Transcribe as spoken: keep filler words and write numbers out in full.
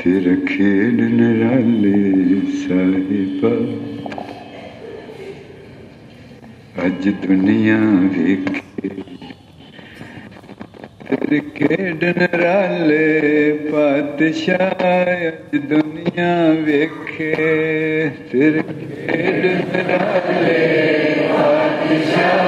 ਤੇਰਾ ਖੇਡ ਨਿਰਾਲੇ ਸਾਹਿਬਾ, ਅੱਜ ਦੁਨੀਆ ਵੇਖੇ ਤੇਰੇ ਖੇਡ ਨਿਰਾਲੇ ਪਾਤਸ਼ਾਹ, ਅੱਜ ਦੁਨੀਆ ਵੇਖੇ ਤੇਰੇ ਖੇਡ ਨਿਰਾਲੇ ਪਾਤਸ਼ਾਹ।